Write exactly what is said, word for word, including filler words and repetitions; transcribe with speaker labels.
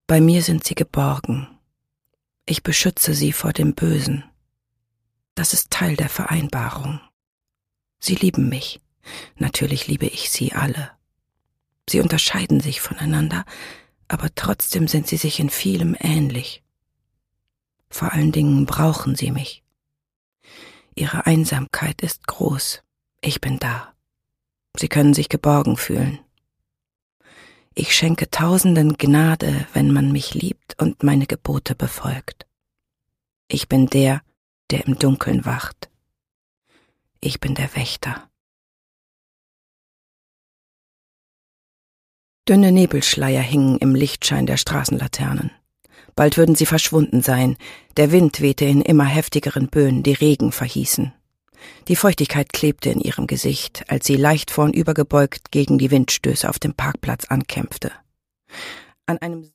Speaker 1: Bei mir sind sie geborgen. Ich beschütze sie vor dem Bösen. Das ist Teil der Vereinbarung. Sie lieben mich. Natürlich liebe ich sie alle. Sie unterscheiden sich voneinander, aber trotzdem sind sie sich in vielem ähnlich. Vor allen Dingen brauchen sie mich. Ihre Einsamkeit ist groß. Ich bin da. Sie können sich geborgen fühlen. Ich schenke Tausenden Gnade, wenn man mich liebt und meine Gebote befolgt. Ich bin der, der im Dunkeln wacht. Ich bin der Wächter. Dünne Nebelschleier hingen im Lichtschein der Straßenlaternen. Bald würden sie verschwunden sein. Der Wind wehte in immer heftigeren Böen, die Regen verhießen. Die Feuchtigkeit klebte in ihrem Gesicht, als sie leicht vornübergebeugt gegen die Windstöße auf dem Parkplatz ankämpfte. An einem